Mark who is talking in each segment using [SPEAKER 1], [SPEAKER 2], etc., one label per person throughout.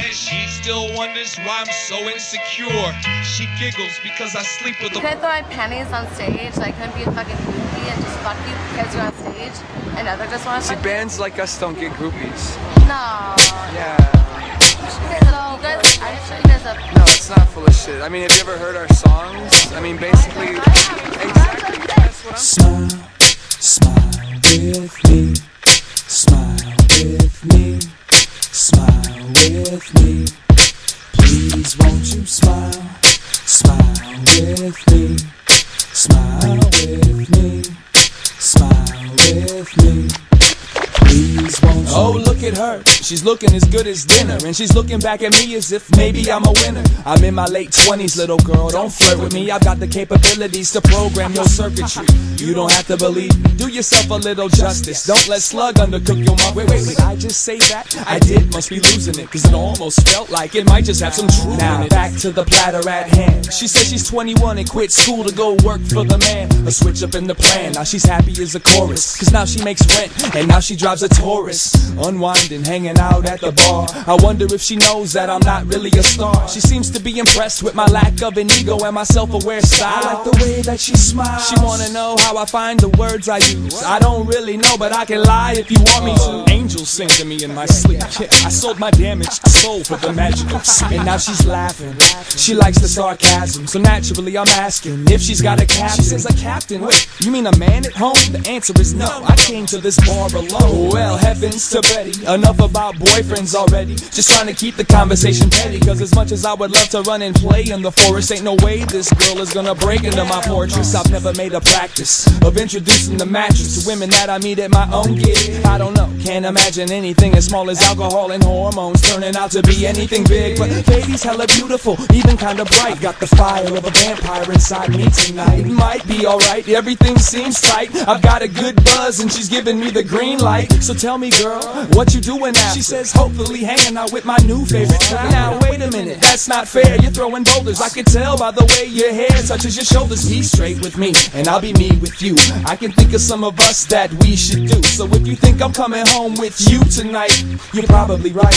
[SPEAKER 1] She still wonders why I'm so insecure. She giggles because I sleep with
[SPEAKER 2] You couldn't throw my panties on stage. I couldn't be a fucking groupie and just fuck you because you're on stage and others just want to fuck you.
[SPEAKER 3] See, bands like us don't get groupies.
[SPEAKER 2] No.
[SPEAKER 3] Yeah.
[SPEAKER 2] You guys, I'm sure you guys have...
[SPEAKER 3] No, it's not full of shit. I mean, have you ever heard our songs? I mean, basically, exactly. That's what I'm saying.
[SPEAKER 4] Smile, smile with me. Smile with me. Smile with me. Please won't you smile? Smile with me. Smile with me. Smile with me. Please won't you? Oh, look at her. She's looking as good as dinner, and she's looking back at me as if maybe I'm a winner. I'm in my late 20s, little girl, don't flirt with me. I've got the capabilities to program your circuitry. You don't have to believe me. Do yourself a little justice. Don't let slug undercook your mouth. Wait, did I just say that? I did, must be losing it, cause it almost felt like it might just have some truth in it. Back to the platter at hand. She says she's 21 and quit school to go work for the man. A switch up in the plan, now she's happy as a chorus, cause now she makes rent, and now she drives a Taurus. Unwinding, hanging out at the bar. I wonder if she knows that I'm not really a star. She seems to be impressed with my lack of an ego and my self-aware style. I like the way that she smiles. She wanna know how I find the words I use. I don't really know, but I can lie if you want me to. Angels sing to me in my sleep. I sold my damaged soul for the magic of sleep. And now she's laughing. She likes the sarcasm, so naturally I'm asking if she's got a captain. She says a captain. Wait, you mean a man at home? The answer is no. I came to this bar alone. Well, heavens to Betty. Enough about boyfriends already. Just trying to keep the conversation petty, cause as much as I would love to run and play in the forest, ain't no way this girl is gonna break into my fortress. I've never made a practice of introducing the mattress to women that I meet at my own gig. I don't know, can't imagine anything as small as alcohol and hormones turning out to be anything big. But baby's hella beautiful, even kinda bright. Got the fire of a vampire inside me tonight. It might be alright, everything seems tight. I've got a good buzz and she's giving me the green light. So tell me, girl, what you doing now? She says hopefully hanging out with my new favorite child. Now wait a minute, that's not fair. You're throwing boulders, I can tell by the way your hair touches your shoulders. Be straight with me, and I'll be me with you. I can think of some of us that we should do. So if you think I'm coming home with you tonight, you're probably right.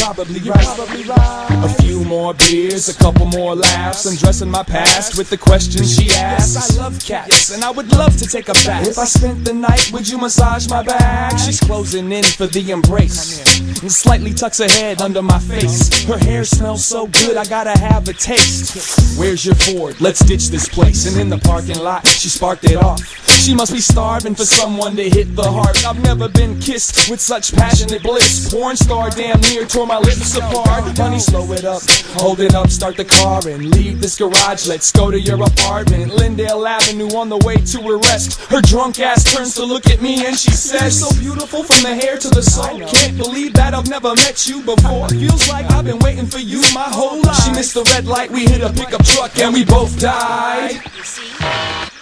[SPEAKER 4] A few more beers, a couple more laughs, undressing my past with the questions she asks. Yes, I love cats, and I would love to take a bath. If I spent the night, would you massage my back? She's closing in for the embrace and slightly tucks her head under my face. Her hair smells so good, I gotta have a taste. Where's your Ford? Let's ditch this place. And in the parking lot, she sparked it off. She must be starving for someone to hit the heart. I've never been kissed with such passionate bliss. Porn star damn near tore my lips apart. Honey, slow it up, hold it up, start the car and leave this garage. Let's go to your apartment, Lindale Avenue, on the way to her rest. Her drunk ass turns to look at me and she says, so beautiful from the hair to the soul. Can't believe that I've never met you before. Feels like I've been waiting for you my whole life. She missed the red light, we hit a pickup truck and we both died.
[SPEAKER 2] You see?